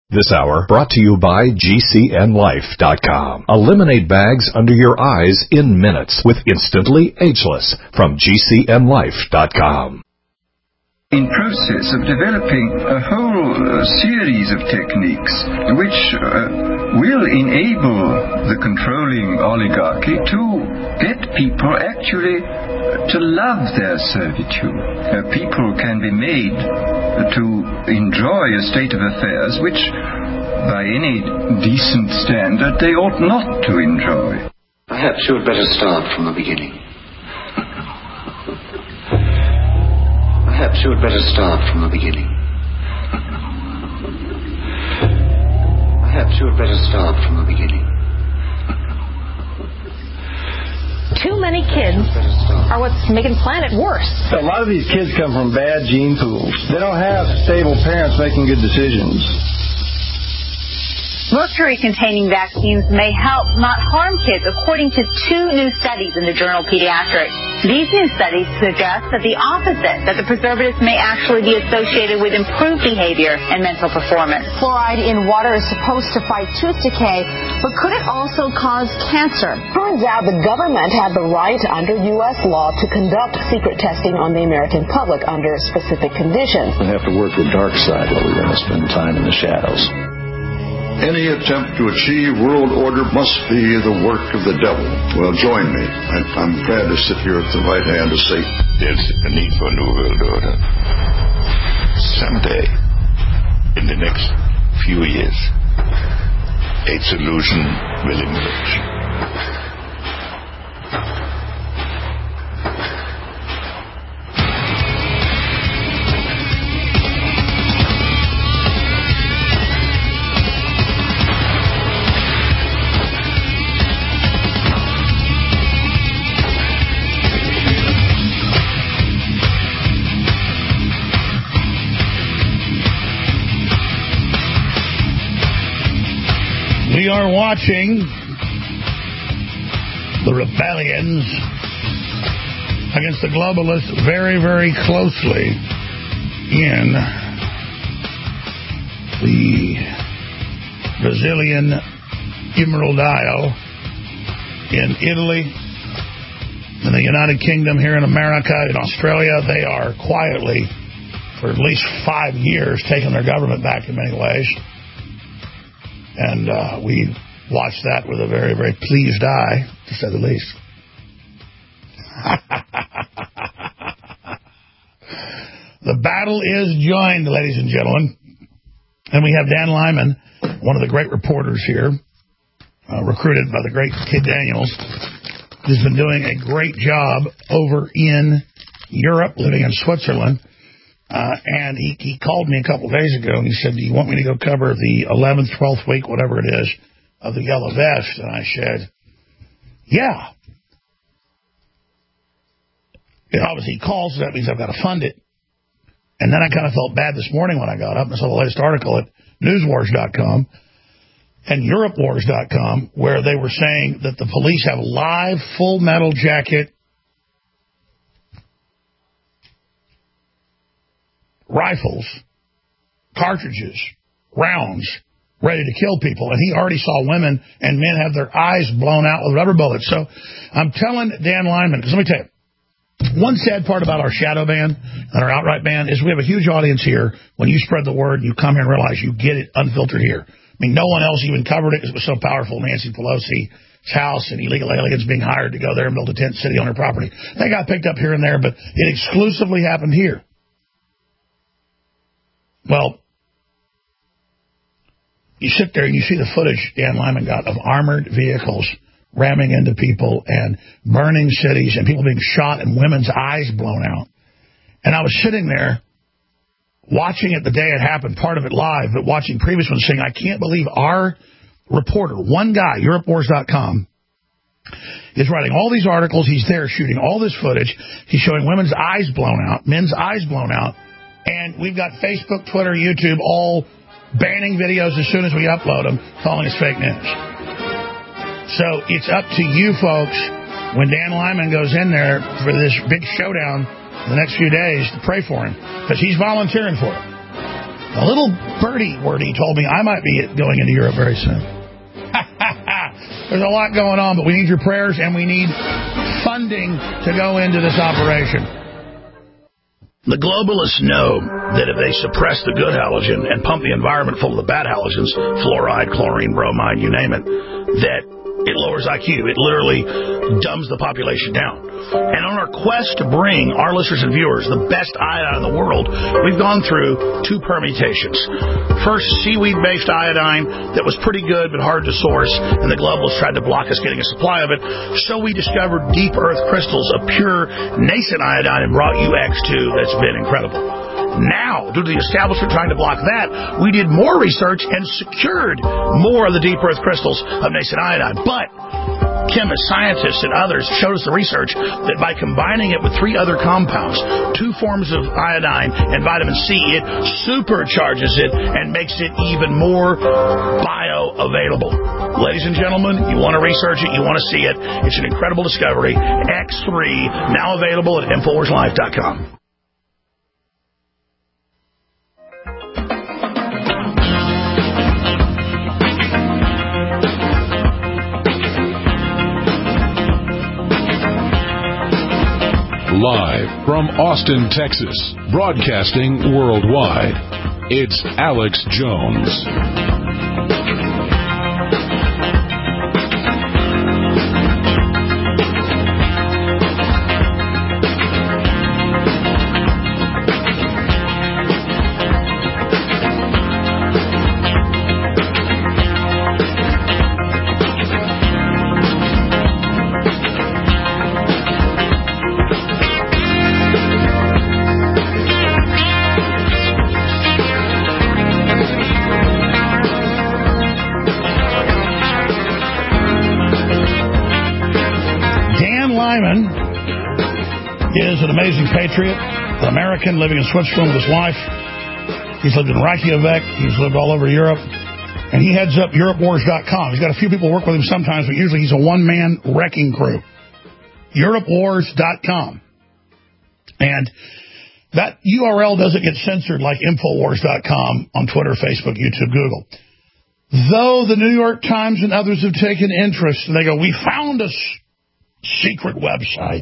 This hour brought to you by GCNLife.com. Eliminate bags under your eyes in minutes with Instantly Ageless from GCNLife.com. In process of developing a whole series of techniques which will enable the controlling oligarchy to get people actually to love their servitude. People can be made to enjoy a state of affairs which, by any decent standard, they ought not to enjoy. Perhaps you had better start from the beginning. Perhaps you had better start from the beginning. Perhaps you had better start from the beginning. Too many kids are what's making planet worse. A lot of these kids come from bad gene pools. They don't have stable parents making good decisions. Mercury-containing vaccines may help, not harm kids, according to 2 new studies in the journal Pediatrics. These new studies suggest that the opposite, that the preservatives may actually be associated with improved behavior and mental performance. Fluoride in water is supposed to fight tooth decay, but could it also cause cancer? Turns out the government had the right under U.S. law to conduct secret testing on the American public under specific conditions. We have to work the dark side while we're going to spend time in the shadows. Any attempt to achieve world order must be the work of the devil. Well, join me. I'm glad to sit here at the right hand of Satan. There's a need for a new world order. Someday, in the next few years, a solution will emerge. We are watching the rebellions against the globalists very, very closely in the Brazilian Emerald Isle, in Italy, in the United Kingdom, here in America, in Australia. They are quietly, for at least 5 years, taking their government back in many ways. And we watched that with a very, very pleased eye, to say the least. The battle is joined, ladies and gentlemen. And we have Dan Lyman, one of the great reporters here, recruited by the great Kid Daniels, who's been doing a great job over in Europe, living in Switzerland. And he called me a couple of days ago, and he said, do you want me to go cover the 11th, 12th week, whatever it is, of the Yellow Vest? And I said, yeah. And obviously he calls, so that means I've got to fund it. And then I kind of felt bad this morning when I got up and saw the latest article at newswars.com and europewars.com, where they were saying that the police have live full metal jacket rifles, cartridges, rounds, ready to kill people. And he already saw women and men have their eyes blown out with rubber bullets. So I'm telling Dan Lyman, because let me tell you, one sad part about our shadow ban and our outright ban is we have a huge audience here. When you spread the word, you come here and realize you get it unfiltered here. I mean, no one else even covered it because it was so powerful. Nancy Pelosi's house and illegal aliens being hired to go there and build a tent city on her property. They got picked up here and there, but it exclusively happened here. Well, you sit there and you see the footage Dan Lyman got of armored vehicles ramming into people and burning cities and people being shot and women's eyes blown out. And I was sitting there watching it the day it happened, part of it live, but watching previous ones saying, I can't believe our reporter, one guy, europewars.com, is writing all these articles. He's there shooting all this footage. He's showing women's eyes blown out, men's eyes blown out. And we've got Facebook, Twitter, YouTube, all banning videos as soon as we upload them, calling us fake news. So it's up to you folks, when Dan Lyman goes in there for this big showdown in the next few days, to pray for him, because he's volunteering for it. A little birdie wordy told me I might be going into Europe very soon. There's a lot going on, but we need your prayers and we need funding to go into this operation. The globalists know that if they suppress the good halogen and pump the environment full of the bad halogens, fluoride, chlorine, bromide, you name it, that it lowers IQ. It literally dumbs the population down. And on our quest to bring our listeners and viewers the best iodine in the world, we've gone through 2 permutations. First, seaweed-based iodine that was pretty good but hard to source, and the globalists tried to block us getting a supply of it. So we discovered deep earth crystals of pure nascent iodine and brought you X2. That's been incredible. Now, due to the establishment trying to block that, we did more research and secured more of the deep earth crystals of nascent iodine. But chemists, scientists, and others showed us the research that by combining it with 3 other compounds, 2 forms of iodine and vitamin C, it supercharges it and makes it even more bioavailable. Ladies and gentlemen, you want to research it, you want to see it. It's an incredible discovery. X3, now available at InfoWarsLife.com. Live from Austin, Texas, broadcasting worldwide, it's Alex Jones. Is an amazing patriot, an American living in Switzerland with his wife. He's lived in Reykjavik. He's lived all over Europe. And he heads up EuropeWars.com. He's got a few people work with him sometimes, but usually he's a one-man wrecking crew. EuropeWars.com. And that URL doesn't get censored like InfoWars.com on Twitter, Facebook, YouTube, Google. Though the New York Times and others have taken interest, and they go, we found a secret website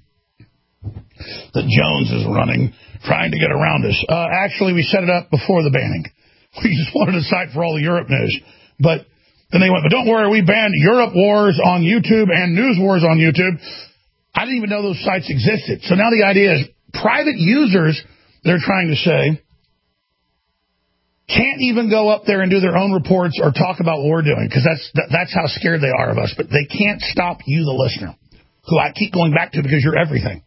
that Jones is running, trying to get around us. Actually, we set it up before the banning. We just wanted a site for all the Europe news. But then they went, but don't worry, we banned Europe Wars on YouTube and News Wars on YouTube. I didn't even know those sites existed. So now the idea is private users, they're trying to say, can't even go up there and do their own reports or talk about what we're doing, because that's how scared they are of us. But they can't stop you, the listener, who I keep going back to because you're everything.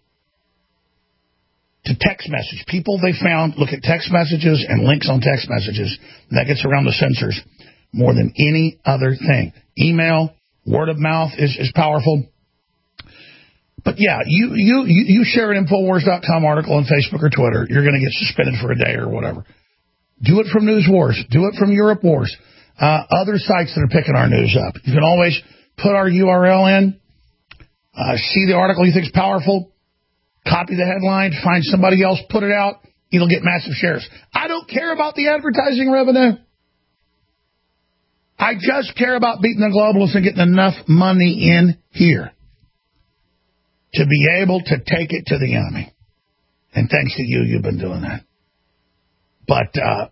To text message. People they found look at text messages and links on text messages. That gets around the censors more than any other thing. Email, word of mouth is powerful. But yeah, you share an Infowars.com article on Facebook or Twitter, you're going to get suspended for a day or whatever. Do it from News Wars. Do it from Europe Wars. Other sites that are picking our news up. You can always put our URL in, see the article you think is powerful, copy the headline, find somebody else, put it out. It'll get massive shares. I don't care about the advertising revenue. I just care about beating the globalists and getting enough money in here to be able to take it to the enemy. And thanks to you, you've been doing that. But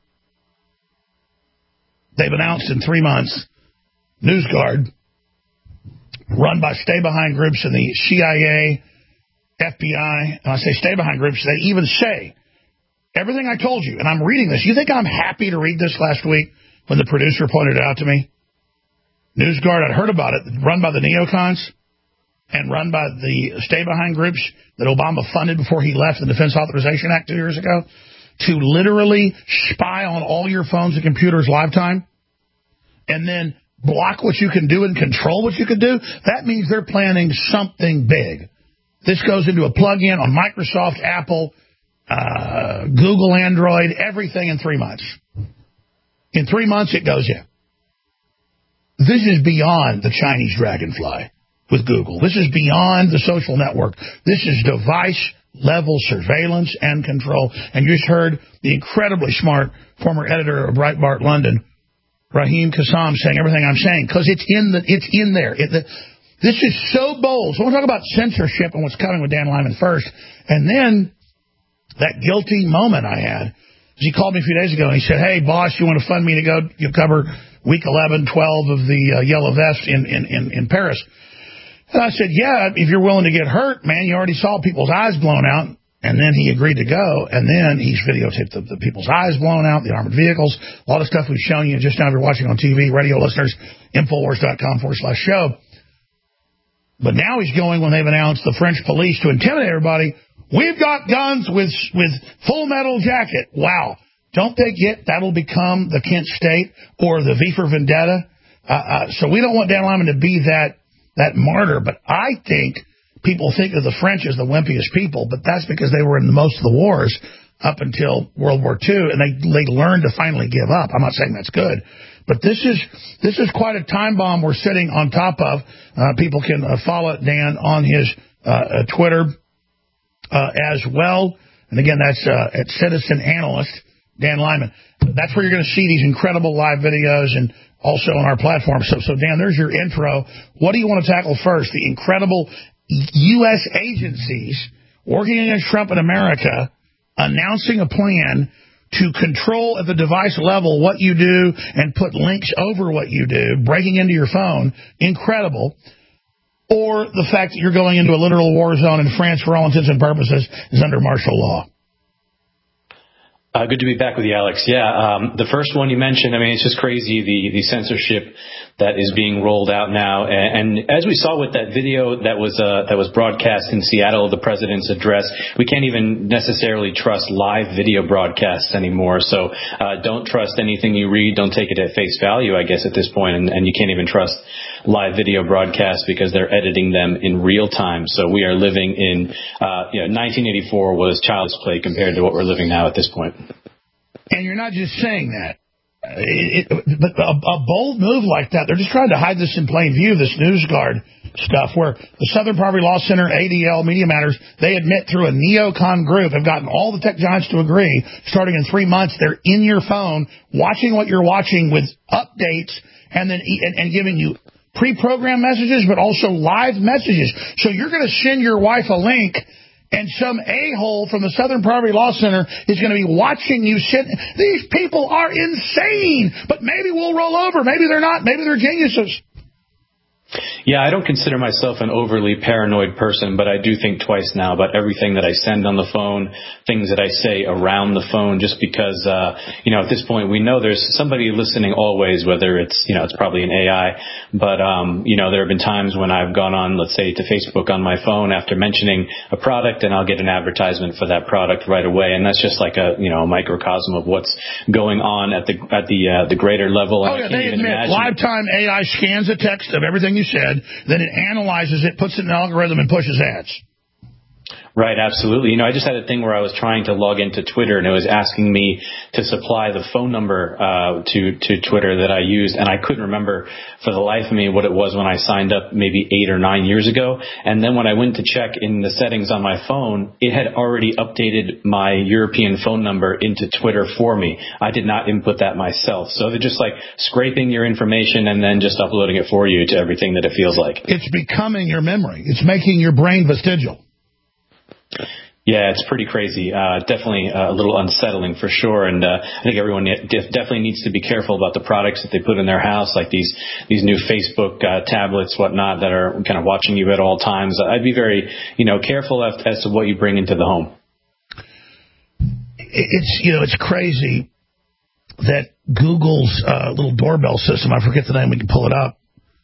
they've announced in 3 months, NewsGuard, run by stay-behind groups in the CIA, FBI, and I say stay behind groups, they even say everything I told you, and I'm reading this. You think I'm happy to read this last week when the producer pointed it out to me? NewsGuard, I'd heard about it, run by the neocons and run by the stay behind groups that Obama funded before he left the Defense Authorization Act 2 years ago to literally spy on all your phones and computers lifetime and then block what you can do and control what you can do. That means they're planning something big. This goes into a plug-in on Microsoft, Apple, Google, Android, everything in 3 months. In 3 months, it goes in. This is beyond the Chinese dragonfly with Google. This is beyond the social network. This is device level surveillance and control. And you just heard the incredibly smart former editor of Breitbart London, Raheem Kassam, saying everything I'm saying, because it's in there. This is so bold. So we'll talk about censorship and what's coming with Dan Lyman first. And then that guilty moment I had. He called me a few days ago and he said, hey, boss, you want to fund me to go cover week 11, 12 of the Yellow Vest in Paris? And I said, yeah, if you're willing to get hurt, man, you already saw people's eyes blown out. And then he agreed to go, and then he's videotaped the people's eyes blown out, the armored vehicles, a lot of stuff we've shown you just now if you're watching on TV, radio listeners, Infowars.com/show. But now he's going when they've announced the French police to intimidate everybody. We've got guns with full metal jacket. Wow. Don't they get that'll become the Kent State or the V for Vendetta? So we don't want Dan Lyman to be that martyr, but I think people think of the French as the wimpiest people, but that's because they were in most of the wars up until World War II, and they learned to finally give up. I'm not saying that's good, but this is quite a time bomb we're sitting on top of. People can follow Dan on his Twitter as well. And again, that's at Citizen Analyst, Dan Lyman. That's where you're going to see these incredible live videos and also on our platform. So Dan, there's your intro. What do you want to tackle first? The incredible U.S. agencies working against Trump in America announcing a plan to control at the device level what you do and put links over what you do, breaking into your phone. Incredible. Or the fact that you're going into a literal war zone in France for all intents and purposes is under martial law. Good to be back with you, Alex. Yeah, the first one you mentioned, I mean, it's just crazy, the censorship that is being rolled out now. And as we saw with that video that was broadcast in Seattle, the president's address, we can't even necessarily trust live video broadcasts anymore. So don't trust anything you read. Don't take it at face value, I guess, at this point. And you can't even trust live video broadcasts because they're editing them in real time. So we are living in, 1984 was child's play compared to what we're living now at this point. And you're not just saying that. But a bold move like that, they're just trying to hide this in plain view, this NewsGuard stuff, where the Southern Poverty Law Center, ADL, Media Matters, they admit through a neocon group, have gotten all the tech giants to agree, starting in 3 months, they're in your phone, watching what you're watching with updates, and then and giving you pre-programmed messages, but also live messages. So you're going to send your wife a link, and some a-hole from the Southern Poverty Law Center is going to be watching you sit. These people are insane, but maybe we'll roll over. Maybe they're not. Maybe they're geniuses. Yeah, I don't consider myself an overly paranoid person, but I do think twice now about everything that I send on the phone, things that I say around the phone, just because, at this point we know there's somebody listening always, whether it's, it's probably an AI, but, there have been times when I've gone on, let's say, to Facebook on my phone after mentioning a product, and I'll get an advertisement for that product right away. And that's just like a microcosm of what's going on at the greater level. Oh, yeah, they admit lifetime AI scans a text of everything you said, then it analyzes it, puts it in an algorithm, and pushes ads. Right, absolutely. I just had a thing where I was trying to log into Twitter, and it was asking me to supply the phone number to Twitter that I used, and I couldn't remember for the life of me what it was when I signed up maybe 8 or 9 years ago. And then when I went to check in the settings on my phone, it had already updated my European phone number into Twitter for me. I did not input that myself. So they're just like scraping your information and then just uploading it for you to everything that it feels like. It's becoming your memory. It's making your brain vestigial. Yeah, it's pretty crazy. Definitely a little unsettling for sure. And I think everyone definitely needs to be careful about the products that they put in their house, like these new Facebook tablets, whatnot, that are kind of watching you at all times. I'd be very, careful as to what you bring into the home. It's crazy that Google's little doorbell system, I forget the name, we can pull it up.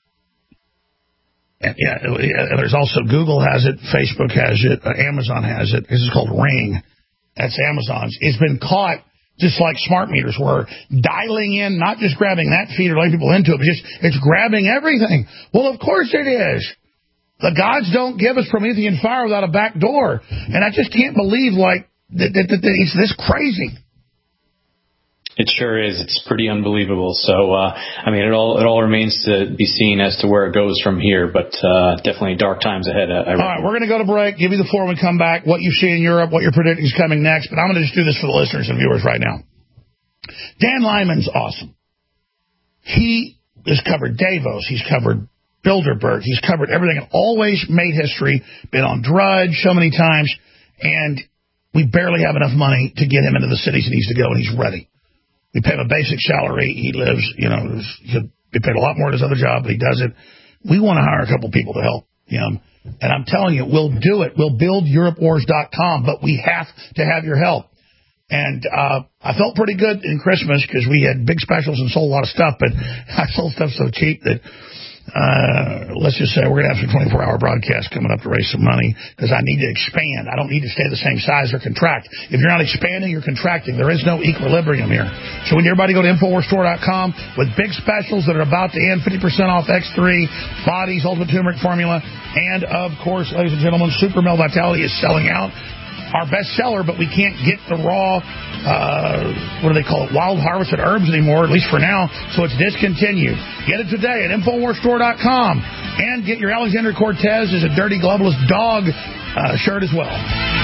And there's also Google has it, Facebook has it, Amazon has it. This is called Ring. That's Amazon's. It's been caught just like smart meters were, dialing in, not just grabbing that feed or letting people into it, but it's grabbing everything. Well, of course it is. The gods don't give us Promethean fire without a back door. And I just can't believe that it's this crazy. It sure is. It's pretty unbelievable. So, I mean, it all remains to be seen as to where it goes from here, but definitely dark times ahead. All right, we're going to go to break, give you the floor when we come back, what you see in Europe, what you're predicting is coming next, but I'm going to just do this for the listeners and viewers right now. Dan Lyman's awesome. He has covered Davos. He's covered Bilderberg. He's covered everything and always made history, been on Drudge so many times, and we barely have enough money to get him into the cities he needs to go, and he's ready. We pay him a basic salary. He lives, he'll be paid a lot more at his other job, but he does it. We want to hire a couple people to help him. And I'm telling you, we'll do it. We'll build EuropeWars.com, but we have to have your help. And I felt pretty good in Christmas because we had big specials and sold a lot of stuff, but I sold stuff so cheap that let's just say we're going to have some 24-hour broadcasts coming up to raise some money because I need to expand. I don't need to stay the same size or contract. If you're not expanding, you're contracting. There is no equilibrium here. So we need everybody to go to InfoWarsStore.com with big specials that are about to end, 50% off X3, Bodies, Ultimate Turmeric Formula, and, of course, ladies and gentlemen, Super Male Vitality is selling out. Our best seller, but we can't get the raw, what do they call it, wild harvested herbs anymore, at least for now, so it's discontinued. Get it today at InfoWarsStore.com and get your Alexander Cortez as a Dirty Globalist Dog shirt as well.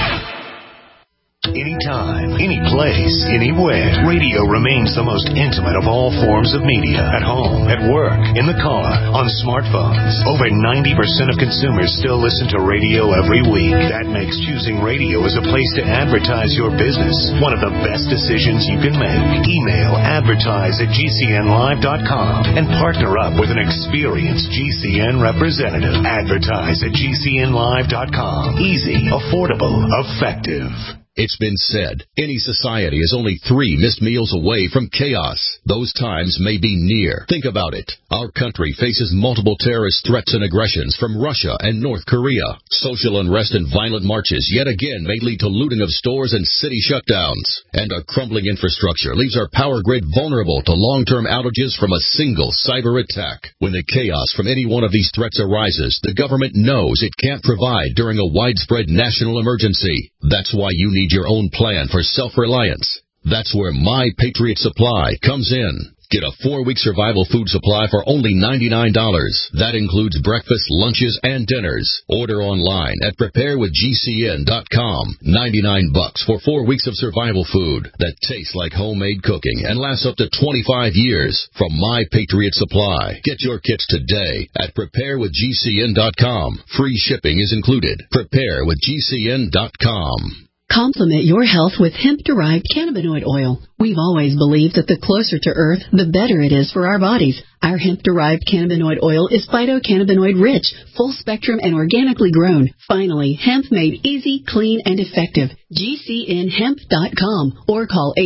Anytime, any place, anywhere. Radio remains the most intimate of all forms of media. At home, at work, in the car, on smartphones. Over 90% of consumers still listen to radio every week. That makes choosing radio as a place to advertise your business one of the best decisions you can make. Email advertise@gcnlive.com and partner up with an experienced GCN representative. Advertise@gcnlive.com. Easy, affordable, effective. It's been said, any society is only 3 missed meals away from chaos. Those times may be near. Think about it. Our country faces multiple terrorist threats and aggressions from Russia and North Korea. Social unrest and violent marches yet again may lead to looting of stores and city shutdowns. And our crumbling infrastructure leaves our power grid vulnerable to long-term outages from a single cyber attack. When the chaos from any one of these threats arises, the government knows it can't provide during a widespread national emergency. That's why you need your own plan for self-reliance. That's where My Patriot Supply comes in. Get a 4-week survival food supply for only $99. That includes breakfast, lunches, and dinners. Order online at preparewithgcn.com. $99 for 4 weeks of survival food that tastes like homemade cooking and lasts up to 25 years from My Patriot Supply. Get your kits today at preparewithgcn.com. Free shipping is included. Preparewithgcn.com. Complement your health with hemp-derived cannabinoid oil. We've always believed that the closer to Earth, the better it is for our bodies. Our hemp-derived cannabinoid oil is phytocannabinoid-rich, full-spectrum, and organically grown. Finally, hemp made easy, clean, and effective. GCNhemp.com or call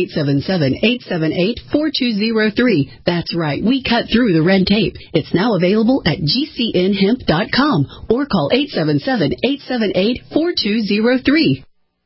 877-878-4203. That's right, we cut through the red tape. It's now available at GCNhemp.com or call 877-878-4203.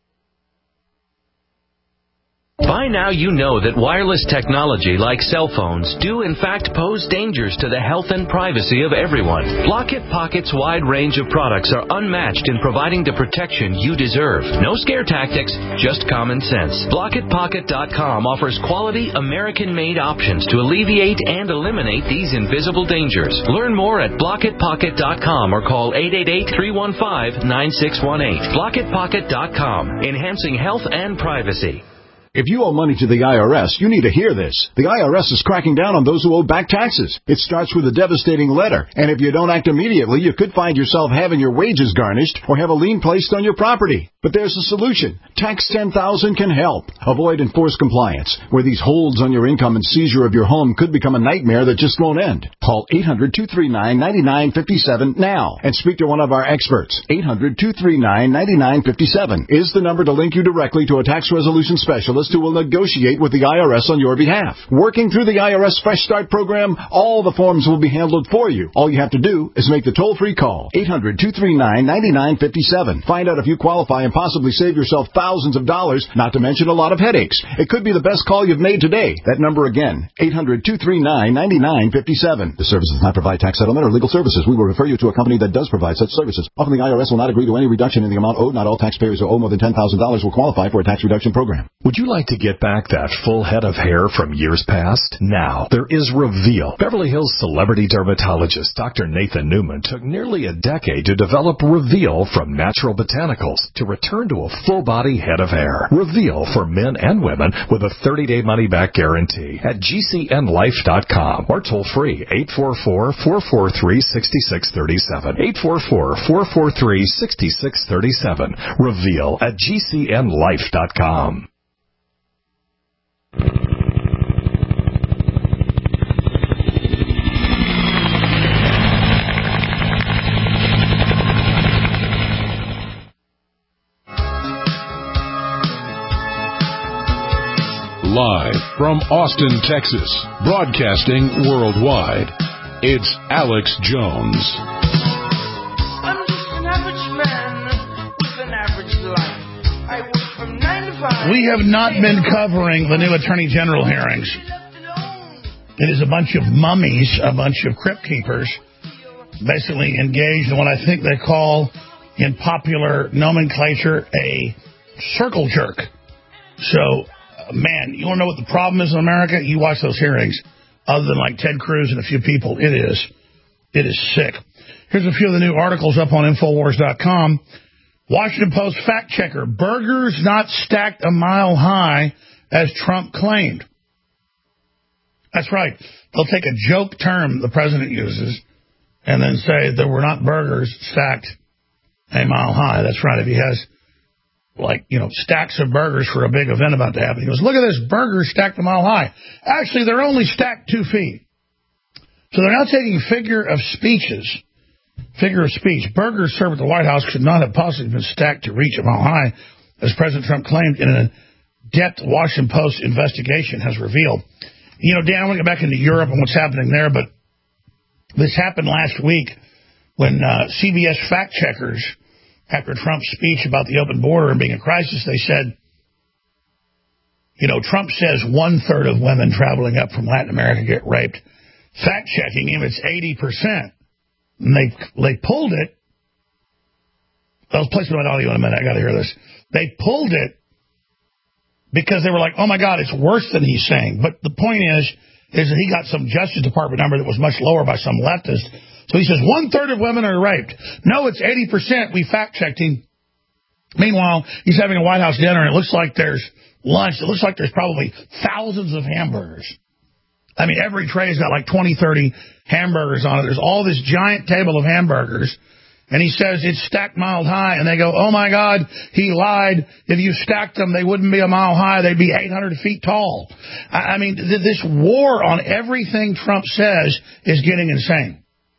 By now you know that wireless technology like cell phones do in fact pose dangers to the health and privacy of everyone. Blockit Pocket's wide range of products are unmatched in providing the protection you deserve. No scare tactics, just common sense. BlockitPocket.com offers quality American-made options to alleviate and eliminate these invisible dangers. Learn more at BlockitPocket.com or call 888-315-9618. BlockitPocket.com, enhancing health and privacy. If you owe money to the IRS, you need to hear this. The IRS is cracking down on those who owe back taxes. It starts with a devastating letter, and if you don't act immediately, you could find yourself having your wages garnished or have a lien placed on your property. But there's a solution. Tax 10,000 can help. Avoid enforced compliance, where these holds on your income and seizure of your home could become a nightmare that just won't end. Call 800-239-9957 now and speak to one of our experts. 800-239-9957 is the number to link you directly to a tax resolution specialist who will negotiate with the IRS on your behalf. Working through the IRS Fresh Start program, all the forms will be handled for you. All you have to do is make the toll-free call, 800-239-9957. Find out if you qualify and possibly save yourself thousands of dollars, not to mention a lot of headaches. It could be the best call you've made today. That number again, 800-239-9957. The service does not provide tax settlement or legal services. We will refer you to a company that does provide such services. Often the IRS will not agree to any reduction in the amount owed. Not all taxpayers who owe more than $10,000 will qualify for a tax reduction program. Would you like to get back that full head of hair from years past? Now, there is Reveal. Beverly Hills celebrity dermatologist Dr. Nathan Newman took nearly a decade to develop Reveal from natural botanicals to return to a full-body head of hair. Reveal for men and women with a 30-day money-back guarantee at GCNlife.com or toll free 844-443-6637. 844-443-6637. Reveal at GCNlife.com. Live from Austin, Texas, broadcasting worldwide, it's Alex Jones. I'm just an average man with an average life. I work from 9 to 5. We have not been covering the new Attorney General hearings. It is a bunch of mummies, a bunch of crypt keepers, basically engaged in what I think they call, in popular nomenclature, a circle jerk. So, man, you want to know what the problem is in America? You watch those hearings, other than like Ted Cruz and a few people. It is sick. Here's a few of the new articles up on Infowars.com. Washington Post fact checker, burgers not stacked a mile high as Trump claimed. That's right. They'll take a joke term the president uses and then say there were not burgers stacked a mile high. That's right. If he has, like, you know, stacks of burgers for a big event about to happen. He goes, look at this, burgers stacked a mile high. Actually, they're only stacked 2 feet. So they're now taking figure of speech. Burgers served at the White House could not have possibly been stacked to reach a mile high, as President Trump claimed in an in-depth Washington Post investigation has revealed. You know, Dan, I want to get back into Europe and what's happening there, but this happened last week when CBS fact checkers, after Trump's speech about the open border and being a crisis, they said, you know, Trump says 1/3 of women traveling up from Latin America get raped. Fact-checking him, it's 80%. And they pulled it. I'll play some of that audio in a minute. I got to hear this. They pulled it because they were like, oh, my God, it's worse than he's saying. But the point is that he got some Justice Department number that was much lower by some leftist. So he says 1/3 of women are raped. No, it's 80%. We fact-checked him. Meanwhile, he's having a White House dinner, and it looks like there's lunch. It looks like there's probably thousands of hamburgers. I mean, every tray's got like 20, 30 hamburgers on it. There's all this giant table of hamburgers. And he says it's stacked mile high. And they go, oh, my God, he lied. If you stacked them, they wouldn't be a mile high. They'd be 800 feet tall. I mean, this war on everything Trump says is getting insane.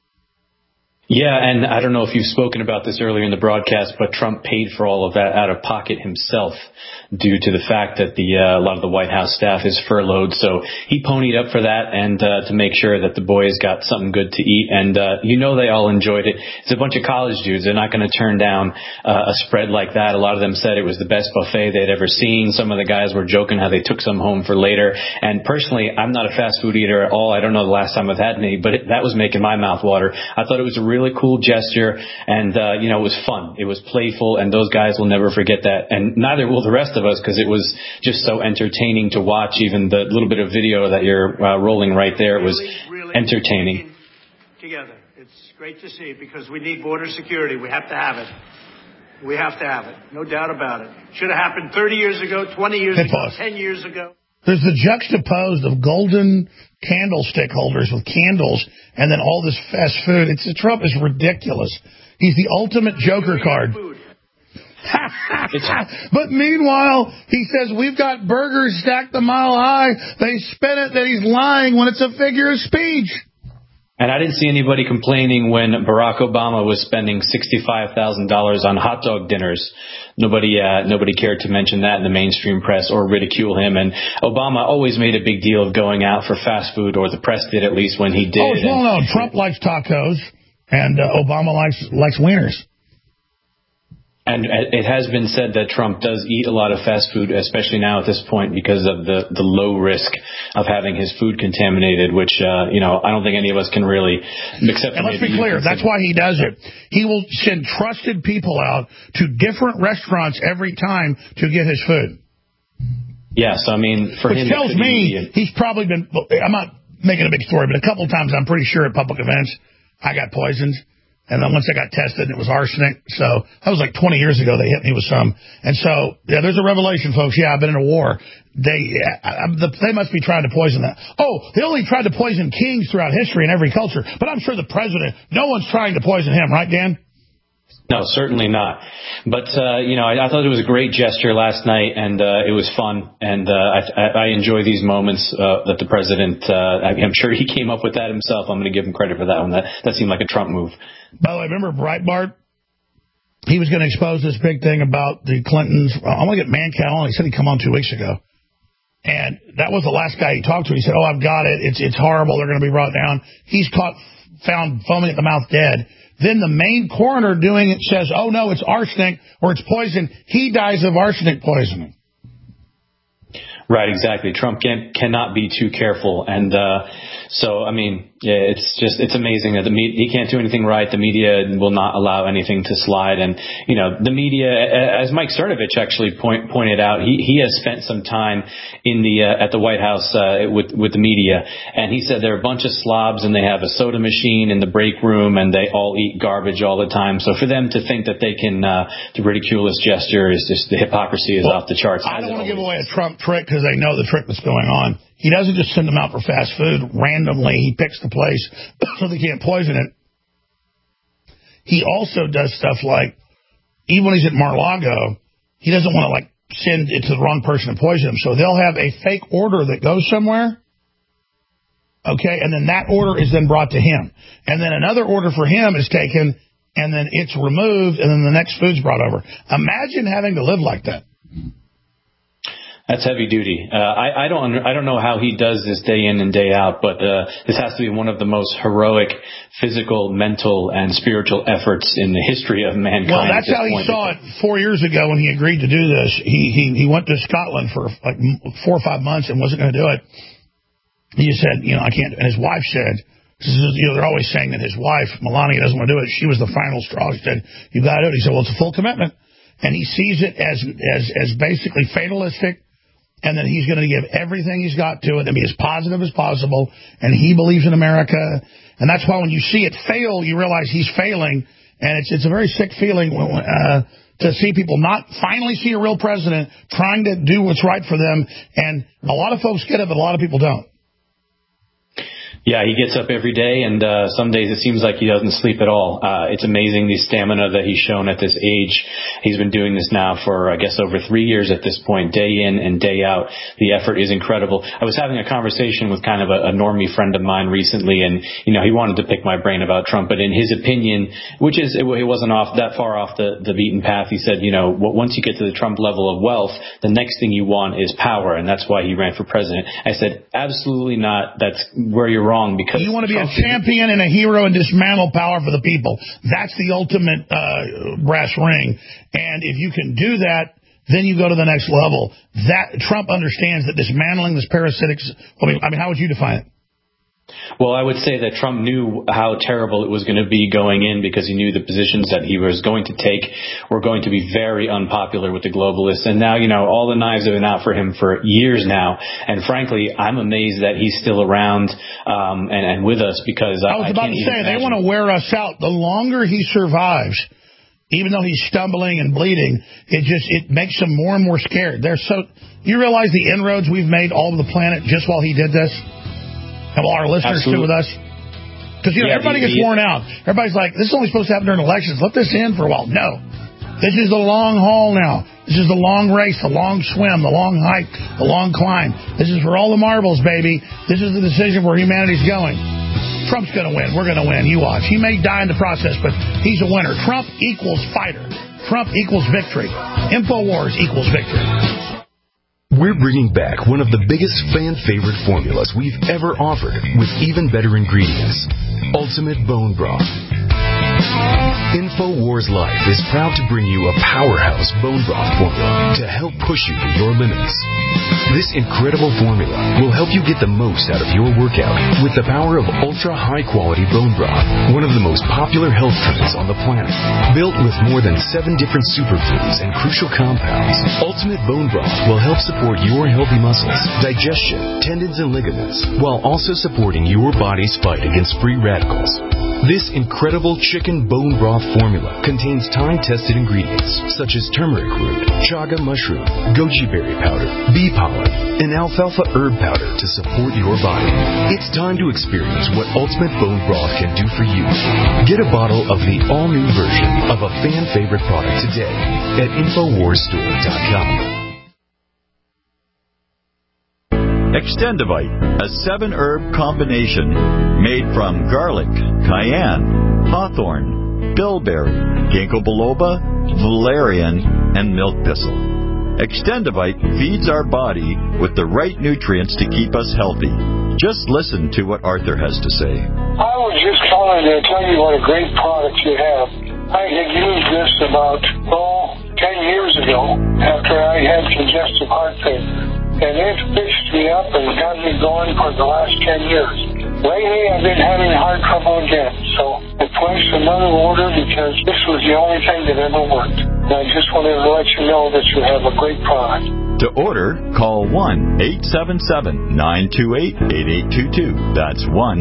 Yeah, and I don't know if you've spoken about this earlier in the broadcast, but Trump paid for all of that out of pocket himself due to the fact that a lot of the White House staff is furloughed. So he ponied up for that and to make sure that the boys got something good to eat. And you know they all enjoyed it. It's a bunch of college dudes. They're not going to turn down a spread like that. A lot of them said it was the best buffet they'd ever seen. Some of the guys were joking how they took some home for later. And personally, I'm not a fast food eater at all. I don't know the last time I've had any, but that was making my mouth water. I thought it was a really cool gesture, and you know, it was fun. It was playful, and those guys will never forget that, and neither will the rest of us, because it was just so entertaining to watch. Even the little bit of video that you're rolling right there, it was entertaining. Together, it's great to see, because we need border security. We have to have it. We have to have it, no doubt about it. Should have happened 30 years ago, 20 years ago, 10 years ago. There's the juxtaposed of golden candlestick holders with candles and then all this fast food. Trump is ridiculous. He's the ultimate Joker card. But meanwhile, he says, we've got burgers stacked a mile high. They spin it that he's lying when it's a figure of speech. And I didn't see anybody complaining when Barack Obama was spending $65,000 on hot dog dinners. Nobody cared to mention that in the mainstream press or ridicule him. And Obama always made a big deal of going out for fast food, or the press did, at least when he did. Oh, it's well known. Trump likes tacos, and Obama likes wieners. And it has been said that Trump does eat a lot of fast food, especially now at this point, because of the low risk of having his food contaminated, which, you know, I don't think any of us can really accept. And let's be clear, that's why he does it. He will send trusted people out to different restaurants every time to get his food. Yeah, so I mean, for him, which tells me he's probably been. I'm not making a big story, but a couple of times I'm pretty sure at public events I got poisoned, and then once I got tested, it was arsenic. So that was like 20 years ago. They hit me with some, and so yeah, there's a revelation, folks. Yeah, I've been in a war. They must be trying to poison that. Oh, they only tried to poison kings throughout history in every culture, but I'm sure the president. No one's trying to poison him, right, Dan? No, certainly not. But, I thought it was a great gesture last night, and it was fun. And I enjoy these moments that the president, I'm sure he came up with that himself. I'm going to give him credit for that one. That seemed like a Trump move. By the way, remember Breitbart? He was going to expose this big thing about the Clintons. I want to get Mancow on. He said he'd come on 2 weeks ago. And that was the last guy he talked to. He said, oh, I've got it. It's horrible. They're going to be brought down. He's found foaming at the mouth dead. Then the main coroner doing it says, oh, no, it's arsenic or it's poison. He dies of arsenic poisoning. Right, exactly. Trump cannot be too careful. And so, I mean, yeah, it's amazing that he can't do anything right. The media will not allow anything to slide. And, the media, as Mike Cernovich actually pointed out, he has spent some time at the White House with the media. And he said they're a bunch of slobs and they have a soda machine in the break room and they all eat garbage all the time. So for them to think that they can to ridicule this gesture is just, the hypocrisy is off the charts. I don't want to give away a Trump trick because they know the trick that's going on. He doesn't just send them out for fast food randomly. He picks the place so they can't poison it. He also does stuff like, even when he's at Mar-a-Lago, he doesn't want to send it to the wrong person and poison him. So they'll have a fake order that goes somewhere. Okay, and then that order is then brought to him. And then another order for him is taken, and then it's removed, and then the next food's brought over. Imagine having to live like that. That's heavy duty. I don't know how he does this day in and day out, but this has to be one of the most heroic physical, mental, and spiritual efforts in the history of mankind. Well, that's how he saw it 4 years ago when he agreed to do this. He went to Scotland for 4 or 5 months and wasn't going to do it. He said, I can't. And his wife said, they're always saying that his wife, Melania, doesn't want to do it. She was the final straw. She said, you got to do it. He said, well, it's a full commitment. And he sees it as basically fatalistic. And then he's going to give everything he's got to it and be as positive as possible. And he believes in America. And that's why when you see it fail, you realize he's failing. And it's a very sick feeling to see people not finally see a real president trying to do what's right for them. And a lot of folks get it, but a lot of people don't. Yeah, he gets up every day, and some days it seems like he doesn't sleep at all. It's amazing the stamina that he's shown at this age. He's been doing this now for, I guess, over 3 years at this point, day in and day out. The effort is incredible. I was having a conversation with kind of a normie friend of mine recently, and, he wanted to pick my brain about Trump, but in his opinion, which is, it wasn't that far off the beaten path, he said, once you get to the Trump level of wealth, the next thing you want is power, and that's why he ran for president. I said, absolutely not. That's where you're wrong. Because you want to be a champion and a hero and dismantle power for the people. That's the ultimate brass ring. And if you can do that, then you go to the next level. That Trump understands that dismantling this parasitic. I mean, how would you define it? Well, I would say that Trump knew how terrible it was going to be going in because he knew the positions that he was going to take were going to be very unpopular with the globalists. And now, all the knives have been out for him for years now. And frankly, I'm amazed that he's still around and with us because I was about to say, they want to wear us out. The longer he survives, even though he's stumbling and bleeding, it makes them more and more scared. You realize the inroads we've made all over the planet just while he did this? And all our listeners too with us? Because everybody gets worn out. Everybody's like, this is only supposed to happen during elections. Let this in for a while. No. This is the long haul now. This is the long race, the long swim, the long hike, the long climb. This is for all the marbles, baby. This is the decision where humanity's going. Trump's going to win. We're going to win. You watch. He may die in the process, but he's a winner. Trump equals fighter. Trump equals victory. InfoWars equals victory. We're bringing back one of the biggest fan-favorite formulas we've ever offered with even better ingredients, Ultimate Bone Broth. InfoWars Life is proud to bring you a powerhouse bone broth formula to help push you to your limits. This incredible formula will help you get the most out of your workout with the power of ultra-high-quality bone broth, one of the most popular health foods on the planet. Built with more than 7 different superfoods and crucial compounds, Ultimate Bone Broth will help support your healthy muscles, digestion, tendons, and ligaments, while also supporting your body's fight against free radicals. This incredible chicken bone broth formula contains time-tested ingredients such as turmeric root, chaga mushroom, goji berry powder, bee pollen, and alfalfa herb powder to support your body. It's time to experience what Ultimate Bone Broth can do for you. Get a bottle of the all-new version of a fan-favorite product today at InfoWarsStore.com. Extendivite, a 7-herb combination made from garlic, cayenne, hawthorn, bilberry, ginkgo biloba, valerian, and milk thistle. Extendivite feeds our body with the right nutrients to keep us healthy. Just listen to what Arthur has to say. I was just calling to tell you what a great product you have. I had used this about, 10 years ago after I had congestive heart failure. And it fixed me up and got me going for the last 10 years. Lately, I've been having heart trouble again, so I placed another order because this was the only thing that ever worked. And I just wanted to let you know that you have a great product. To order, call 1-877-928-8822. That's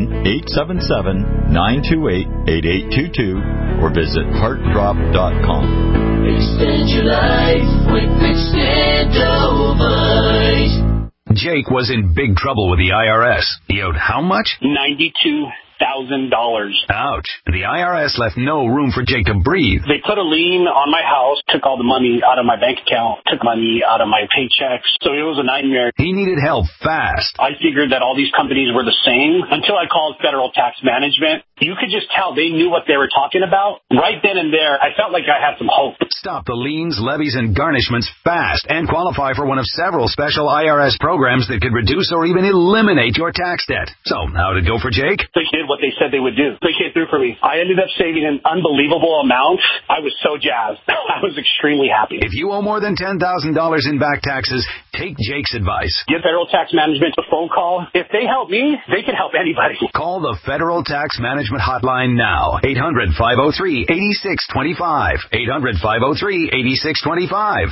1-877-928-8822 or visit heartdrop.com. Extend your life with Extendivite. Jake was in big trouble with the IRS. He owed how much? $92,000. Ouch. The IRS left no room for Jake to breathe. They put a lien on my house, took all the money out of my bank account, took money out of my paychecks. So it was a nightmare. He needed help fast. I figured that all these companies were the same until I called Federal Tax Management. You could just tell they knew what they were talking about. Right then and there, I felt like I had some hope. Stop the liens, levies, and garnishments fast and qualify for one of several special IRS programs that could reduce or even eliminate your tax debt. So, how'd it go for Jake? They did what they said they would do. They came through for me. I ended up saving an unbelievable amount. I was so jazzed. I was extremely happy. If you owe more than $10,000 in back taxes, take Jake's advice. Give Federal Tax Management a phone call. If they help me, they can help anybody. Call the Federal Tax Management hotline now. 800-503-8625. 800-503-8625.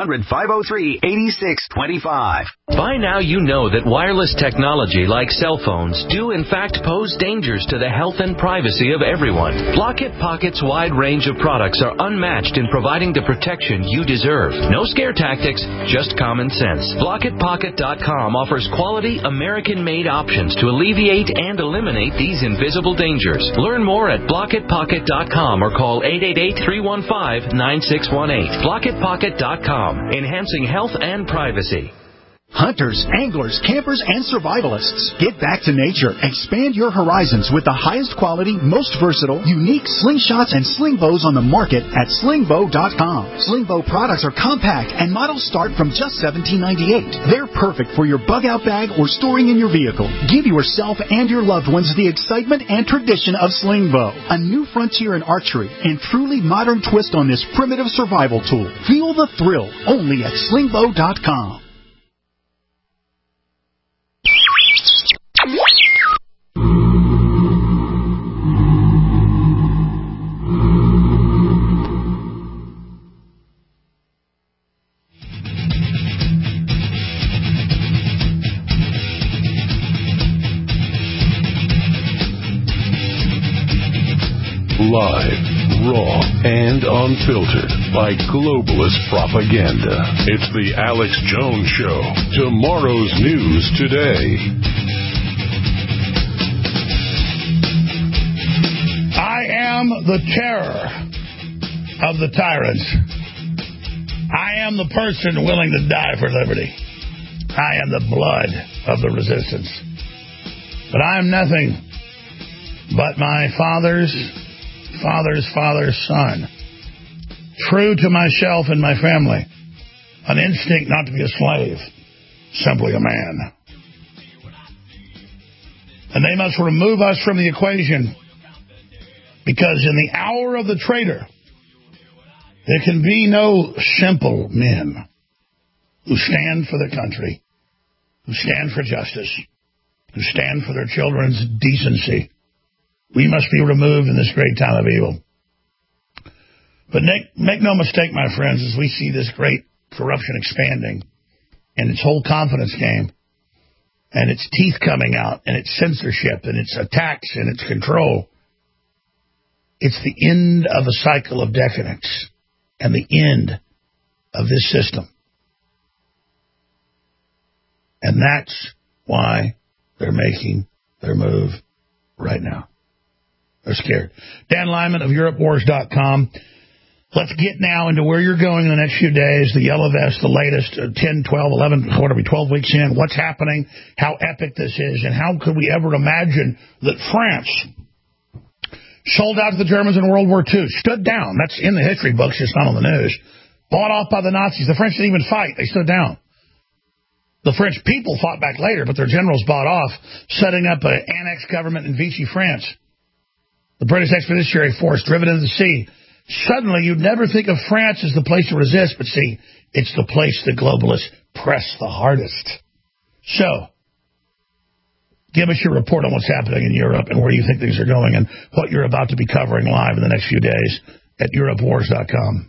800-503-8625. By now you know that wireless technology like cell phones do in fact pose dangers to the health and privacy of everyone. Blockit Pocket's wide range of products are unmatched in providing the protection you deserve. No scare tactics, just common sense. BlockitPocket.com offers quality American-made options to alleviate and eliminate these invisible dangers. Learn more at BlockitPocket.com or call 888-315-9618. BlockitPocket.com, enhancing health and privacy. Hunters, anglers, campers, and survivalists. Get back to nature. Expand your horizons with the highest quality, most versatile, unique slingshots and sling bows on the market at slingbow.com. Slingbow products are compact and models start from just $17.98. They're perfect for your bug-out bag or storing in your vehicle. Give yourself and your loved ones the excitement and tradition of Slingbow, a new frontier in archery and truly modern twist on this primitive survival tool. Feel the thrill only at slingbow.com. Live, raw, and unfiltered by globalist propaganda. It's the Alex Jones Show. Tomorrow's news today. I am the terror of the tyrants. I am the person willing to die for liberty. I am the blood of the resistance. But I am nothing but my father's father's son. True to myself and my family. An instinct not to be a slave. Simply a man. And they must remove us from the equation. Because in the hour of the traitor, there can be no simple men who stand for the country who stand for justice, who stand for their children's decency. We must be removed in this great time of evil. But make no mistake, my friends, as we see this great corruption expanding and its whole confidence game and its teeth coming out and its censorship and its attacks and its control, it's the end of a cycle of decadence and the end of this system. And that's why they're making their move right now. They're scared. Dan Lyman of EuropeWars.com. Let's get now into where you're going in the next few days, the Yellow Vest, the latest, 10, 12, 11, 12 weeks in, what's happening, how epic this is, and how could we ever imagine that France sold out to the Germans in World War II, stood down. That's in the history books, it's not on the news. Bought off by the Nazis. The French didn't even fight. They stood down. The French people fought back later, but their generals bought off, setting up an annexed government in Vichy, France. The British Expeditionary Force driven into the sea. Suddenly, you'd never think of France as the place to resist, but see, it's the place the globalists press the hardest. So, give us your report on what's happening in Europe and where you think things are going and what you're about to be covering live in the next few days at EuropeWars.com.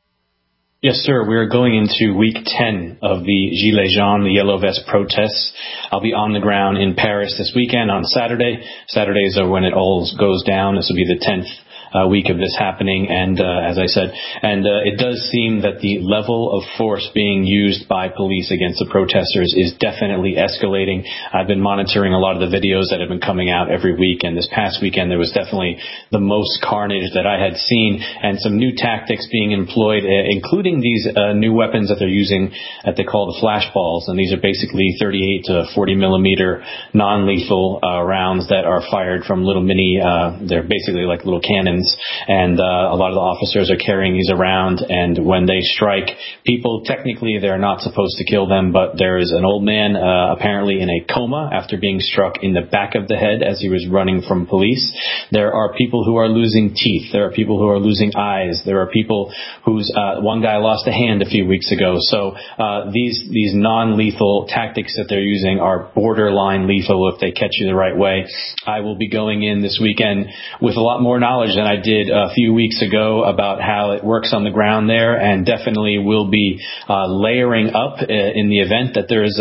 Yes, sir. We're going into week 10 of the Gilets Jaunes, the Yellow Vest protests. I'll be on the ground in Paris this weekend on Saturday. Saturdays are when it all goes down. This will be the 10th week of this happening, and as I said, it does seem that the level of force being used by police against the protesters is definitely escalating. I've been monitoring a lot of the videos that have been coming out every week, and this past weekend there was definitely the most carnage that I had seen, and some new tactics being employed, including these new weapons that they're using that they call the flashballs, and these are basically 38 to 40 millimeter non-lethal rounds that are fired from little mini, they're basically like little cannons. And a lot of the officers are carrying these around, and when they strike people, technically they're not supposed to kill them, but there is an old man apparently in a coma after being struck in the back of the head as he was running from police. There are people who are losing teeth. There are people who are losing eyes. There are people whose one guy lost a hand a few weeks ago. So these non-lethal tactics that they're using are borderline lethal if they catch you the right way. I will be going in this weekend with a lot more knowledge than I did a few weeks ago about how it works on the ground there, and definitely will be layering up in the event that there's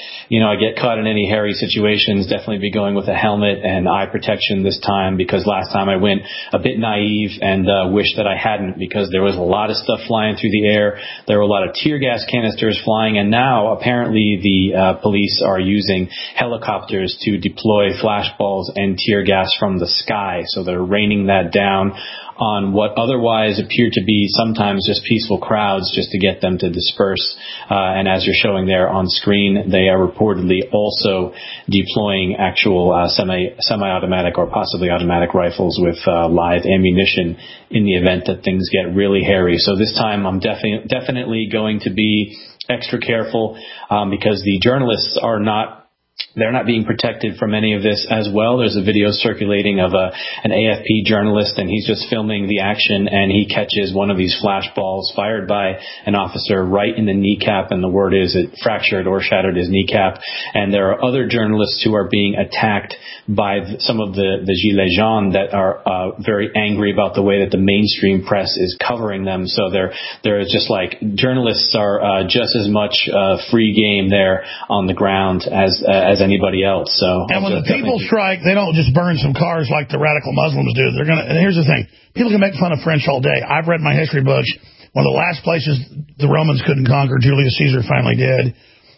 I get caught in any hairy situations. Definitely be going with a helmet and eye protection this time, because last time I went a bit naive and wish that I hadn't, because there was a lot of stuff flying through the air. There were a lot of tear gas canisters flying, and now apparently the police are using helicopters to deploy flashballs and tear gas from the sky. So they're raining that down on what otherwise appear to be sometimes just peaceful crowds, just to get them to disperse. And as you're showing there on screen, they are reportedly also deploying actual semi-automatic or possibly automatic rifles with live ammunition in the event that things get really hairy. So this time I'm definitely going to be extra careful because the journalists are they're not being protected from any of this as well. There's a video circulating of an AFP journalist, and he's just filming the action, and he catches one of these flashballs fired by an officer right in the kneecap, and the word is it fractured or shattered his kneecap. And there are other journalists who are being attacked by some of the Gilets Jaunes that are very angry about the way that the mainstream press is covering them. So they're just like, journalists are just as much free game there on the ground as anybody else. So, and when the people strike, they don't just burn some cars like the radical Muslims do. They're gonna. And here's the thing: people can make fun of French all day. I've read my history books. One of the last places the Romans couldn't conquer, Julius Caesar finally did.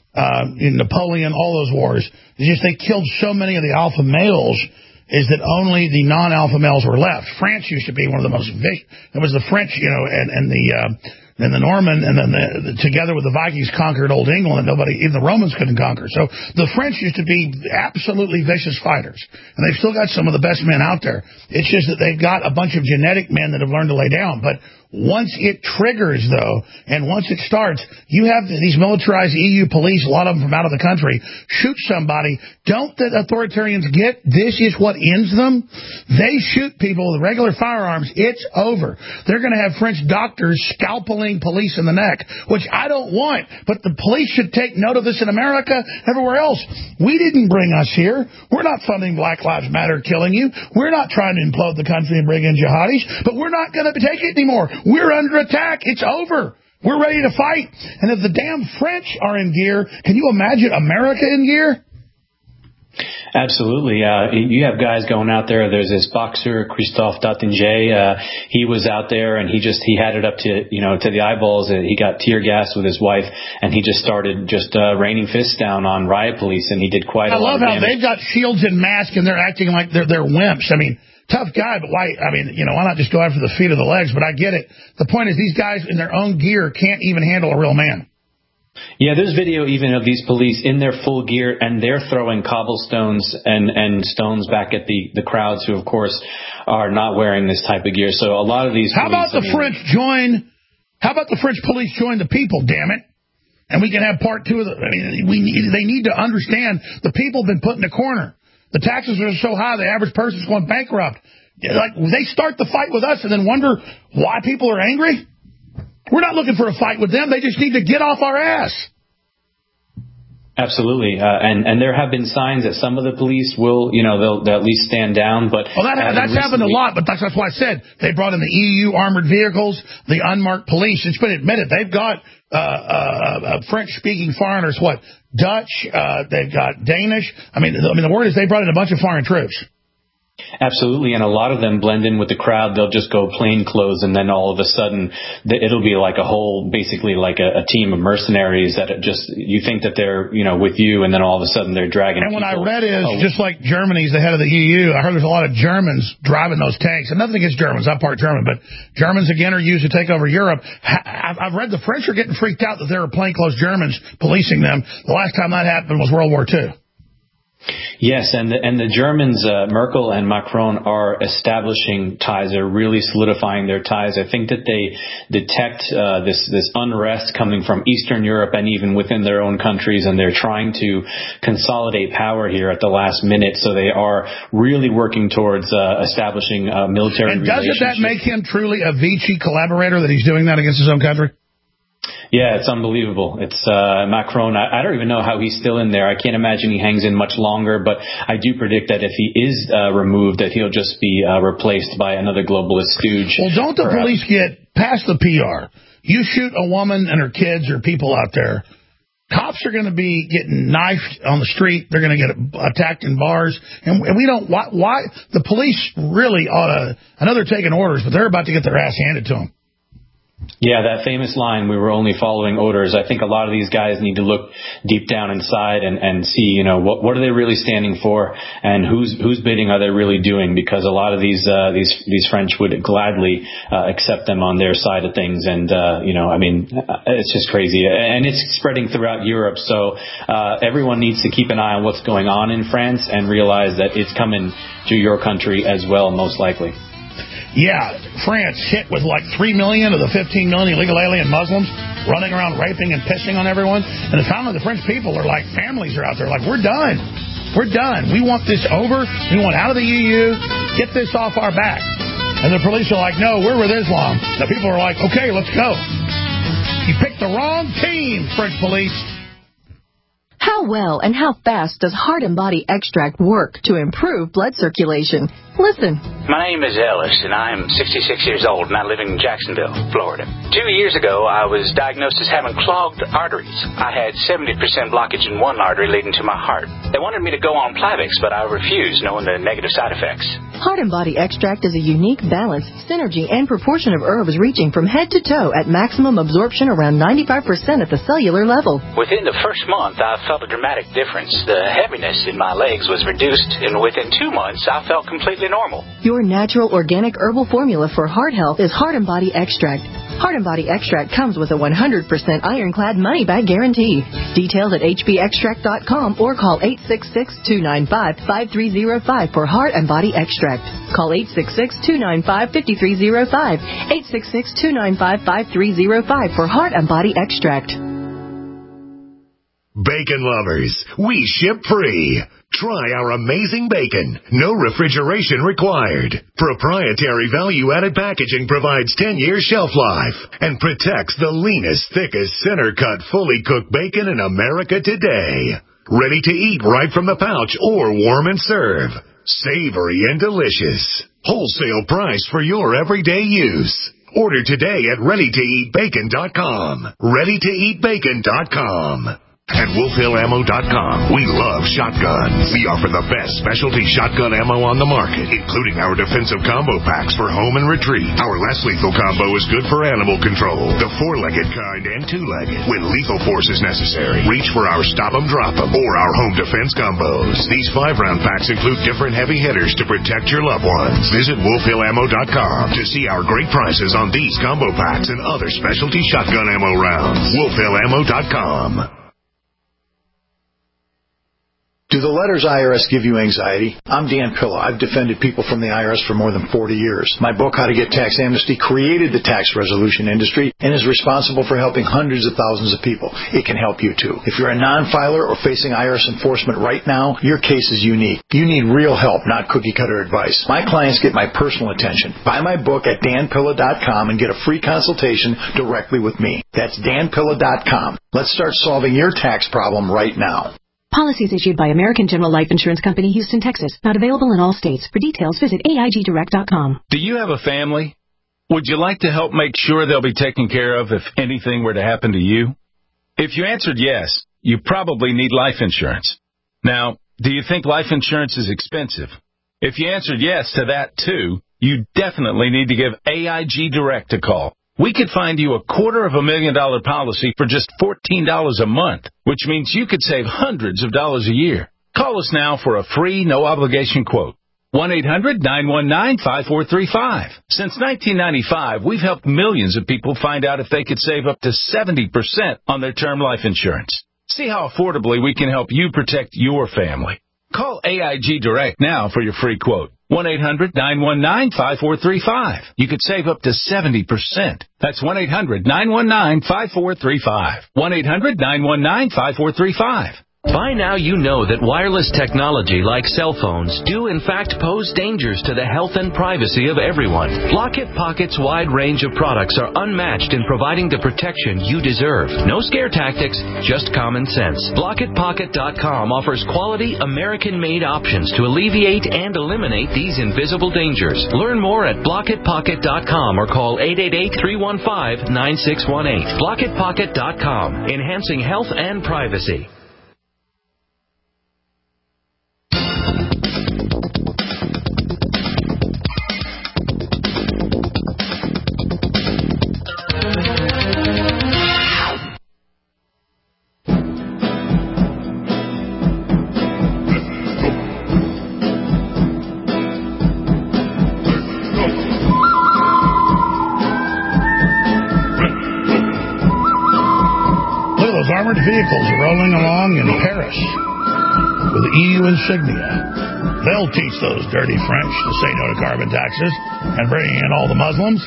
Napoleon, all those wars. It's just they killed so many of the alpha males, is that only the non-alpha males were left. France used to be one of the most vicious. It was the French, and the Norman, and then together with the Vikings conquered Old England, and even the Romans couldn't conquer. So the French used to be absolutely vicious fighters, and they've still got some of the best men out there. It's just that they've got a bunch of genetic men that have learned to lay down. But once it triggers, though, and once it starts, you have these militarized EU police, a lot of them from out of the country, shoot somebody. Don't the authoritarians get this is what ends them? They shoot people with regular firearms. It's over. They're going to have French doctors scalpeling running police in the neck, which I don't want. But the police should take note of this in America, everywhere else. We didn't bring us here. We're not funding Black Lives Matter killing you. We're not trying to implode the country and bring in jihadis, but we're not going to take it anymore. We're under attack. It's over. We're ready to fight. And if the damn French are in gear, can you imagine America in gear? Absolutely. You have guys going out there. There's this boxer, Christophe Dattinger. He was out there and he had it up to the eyeballs. He got tear gas with his wife and he just started raining fists down on riot police, and he did quite a lot of damage. I love how they've got shields and masks and they're acting like they're wimps. I mean, tough guy, but why? I mean, why not just go after the feet or the legs? But I get it. The point is these guys in their own gear can't even handle a real man. Yeah, there's video even of these police in their full gear, and they're throwing cobblestones and stones back at the crowds who, of course, are not wearing this type of gear. So a lot of these How about the French police join the people, damn it? And we can have part two of the... they need to understand the people have been put in a corner. The taxes are so high, the average person's going bankrupt. Like, they start the fight with us and then wonder why people are angry? We're not looking for a fight with them. They just need to get off our ass. Absolutely. And there have been signs that some of the police will, they'll at least stand down. But that's happened a lot. But that's why I said they brought in the EU armored vehicles, the unmarked police. It's been admitted they've got French-speaking foreigners. What? Dutch. They've got Danish. I mean, the word is they brought in a bunch of foreign troops. Absolutely, and a lot of them blend in with the crowd. They'll just go plain clothes, and then all of a sudden, it'll be like basically like a team of mercenaries that you think that they're, with you, and then all of a sudden they're dragging. And what I read is, just like Germany's the head of the EU, I heard there's a lot of Germans driving those tanks. And nothing against Germans, I'm part German, but Germans, again, are used to take over Europe. I've read the French are getting freaked out that there are plainclothes Germans policing them. The last time that happened was World War II. Yes, and the Germans, Merkel and Macron, are establishing ties. They're really solidifying their ties. I think that they detect this unrest coming from Eastern Europe and even within their own countries, and they're trying to consolidate power here at the last minute. So they are really working towards establishing military relations. And doesn't that make him truly a Vichy collaborator that he's doing that against his own country? Yeah, it's unbelievable. It's Macron. I don't even know how he's still in there. I can't imagine he hangs in much longer, but I do predict that if he is removed, that he'll just be replaced by another globalist stooge. Well, don't the police get past the PR? You shoot a woman and her kids or people out there, cops are going to be getting knifed on the street. They're going to get attacked in bars. And we don't... Why? The police really ought to... I know they're taking orders, but they're about to get their ass handed to them. Yeah, that famous line, we were only following orders. I think a lot of these guys need to look deep down inside and see, what are they really standing for, and whose bidding are they really doing? Because a lot of these French would gladly accept them on their side of things. And, it's just crazy. And it's spreading throughout Europe. So everyone needs to keep an eye on what's going on in France and realize that it's coming to your country as well, most likely. Yeah, France hit with like 3 million of the 15 million illegal alien Muslims running around raping and pissing on everyone. And finally the French people are like, families are out there like, we're done. We're done. We want this over. We want out of the EU. Get this off our back. And the police are like, no, we're with Islam. The people are like, okay, let's go. You picked the wrong team, French police. How well and how fast does Heart and Body Extract work to improve blood circulation? Listen. My name is Ellis, and I'm 66 years old, and I live in Jacksonville, Florida. 2 years ago, I was diagnosed as having clogged arteries. I had 70% blockage in one artery leading to my heart. They wanted me to go on Plavix, but I refused, knowing the negative side effects. Heart and Body Extract is a unique balance, synergy, and proportion of herbs reaching from head to toe at maximum absorption around 95% at the cellular level. Within the first month, I felt a dramatic difference. The heaviness in my legs was reduced, and within 2 months, I felt completely normal. Your natural organic herbal formula for heart health is Heart and Body Extract. Heart and Body Extract comes with a 100% ironclad money-back guarantee. Details at hbextract.com or call 866-295-5305 for Heart and Body Extract. Call 866-295-5305. 866-295-5305 for Heart and Body Extract. Bacon lovers, we ship free. Try our amazing bacon. No refrigeration required. Proprietary value-added packaging provides 10-year shelf life and protects the leanest, thickest, center-cut, fully cooked bacon in America today. Ready to eat right from the pouch or warm and serve. Savory and delicious. Wholesale price for your everyday use. Order today at ReadyToEatBacon.com. ReadyToEatBacon.com. At WolfHillAmmo.com, we love shotguns. We offer the best specialty shotgun ammo on the market, including our defensive combo packs for home and retreat. Our less lethal combo is good for animal control, the 4-legged kind and 2-legged. When lethal force is necessary, reach for our Stop 'em, Drop 'em, or our home defense combos. These 5-round packs include different heavy hitters to protect your loved ones. Visit WolfHillAmmo.com to see our great prices on these combo packs and other specialty shotgun ammo rounds. WolfHillAmmo.com. Do the letters IRS give you anxiety? I'm Dan Pilla. I've defended people from the IRS for more than 40 years. My book, How to Get Tax Amnesty, created the tax resolution industry and is responsible for helping hundreds of thousands of people. It can help you, too. If you're a non-filer or facing IRS enforcement right now, your case is unique. You need real help, not cookie-cutter advice. My clients get my personal attention. Buy my book at danpilla.com and get a free consultation directly with me. That's danpilla.com. Let's start solving your tax problem right now. Policies issued by American General Life Insurance Company, Houston, Texas. Not available in all states. For details, visit AIGdirect.com. Do you have a family? Would you like to help make sure they'll be taken care of if anything were to happen to you? If you answered yes, you probably need life insurance. Now, do you think life insurance is expensive? If you answered yes to that, too, you definitely need to give AIG Direct a call. We could find you a $250,000 policy for just $14 a month, which means you could save hundreds of dollars a year. Call us now for a free, no-obligation quote. 1-800-919-5435. Since 1995, we've helped millions of people find out if they could save up to 70% on their term life insurance. See how affordably we can help you protect your family. Call AIG Direct now for your free quote. 1-800-919-5435. You could save up to 70%. That's 1-800-919-5435. 1-800-919-5435. By now you know that wireless technology like cell phones do in fact pose dangers to the health and privacy of everyone. Lockett Pocket's wide range of products are unmatched in providing the protection you deserve. No scare tactics, just common sense. LockettPocket.com offers quality American-made options to alleviate and eliminate these invisible dangers. Learn more at LockettPocket.com or call 888-315-9618. LockettPocket.com, enhancing health and privacy. Armored vehicles rolling along in Paris with EU insignia. They'll teach those dirty French to say no to carbon taxes and bringing in all the Muslims.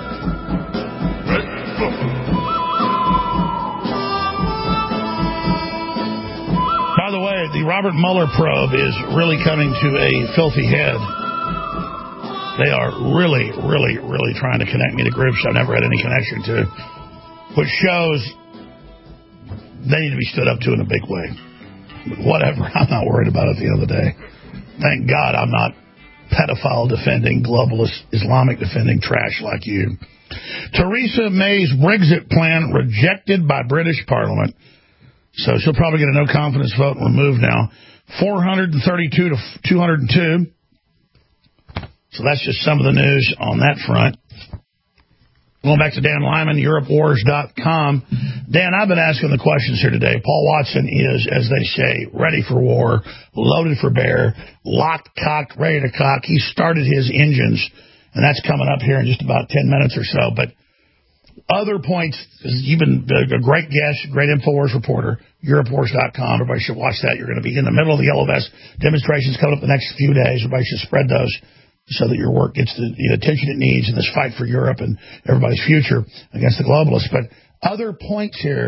By the way, the Robert Mueller probe is really coming to a filthy head. They are really, really, really trying to connect me to groups I've never had any connection to, which shows they need to be stood up to in a big way. But whatever, I'm not worried about it at the end of the day. Thank God I'm not pedophile defending, globalist, Islamic defending trash like you. Theresa May's Brexit plan rejected by British Parliament. So she'll probably get a no confidence vote and removed now. 432 to 202. So that's just some of the news on that front. Going back to Dan Lyman, EuropeWars.com. Dan, I've been asking the questions here today. Paul Watson is, as they say, ready for war, loaded for bear, locked, cocked, ready to cock. He started his engines, and that's coming up here in just about 10 minutes or so. But other points, you've been a great guest, great InfoWars reporter, EuropeWars.com. Everybody should watch that. You're going to be in the middle of the Yellow Vest demonstrations coming up the next few days. Everybody should spread those, so that your work gets the attention it needs in this fight for Europe and everybody's future against the globalists. But other points here,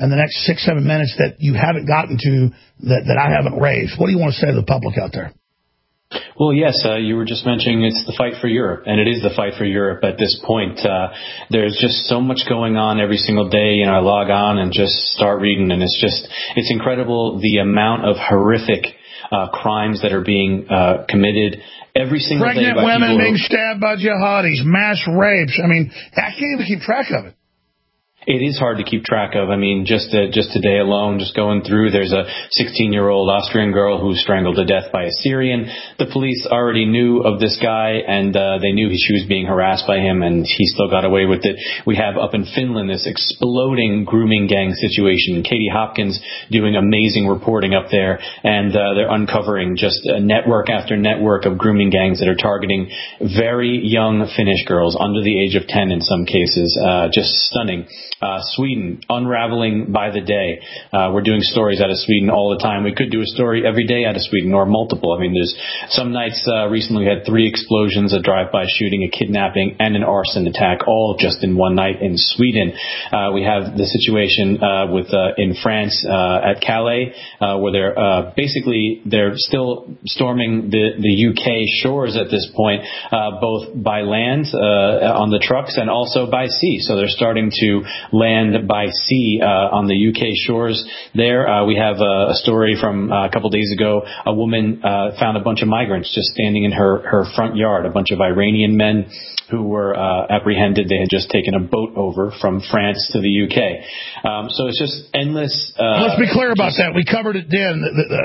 in the next 6-7 minutes that you haven't gotten to that I haven't raised? What do you want to say to the public out there? Well, yes, you were just mentioning it's the fight for Europe, and it is the fight for Europe at this point. There's just so much going on every single day. I log on and just start reading, and it's incredible the amount of horrific crimes that are being committed every single day. Pregnant women being stabbed by jihadis, mass rapes. I mean, I can't even keep track of it. It is hard to keep track of. I mean, just today alone, just going through, there's a 16-year-old Austrian girl who was strangled to death by a Syrian. The police already knew of this guy, and they knew she was being harassed by him, and he still got away with it. We have up in Finland this exploding grooming gang situation. Katie Hopkins doing amazing reporting up there, and they're uncovering just a network after network of grooming gangs that are targeting very young Finnish girls, under the age of 10 in some cases. Just stunning. Sweden, unraveling by the day. We're doing stories out of Sweden all the time. We could do a story every day out of Sweden, or multiple. I mean, there's some nights recently we had 3 explosions, a drive-by shooting, a kidnapping, and an arson attack, all just in one night in Sweden. We have the situation in France at Calais, where they're still storming the UK shores at this point, both by land on the trucks and also by sea. So they're starting to land by sea on the UK shores there. We have a story from a couple days ago. A woman found a bunch of migrants just standing in her front yard, a bunch of Iranian men who were apprehended. They had just taken a boat over from France to the UK. So it's just endless. Let's be clear about that. We covered it then.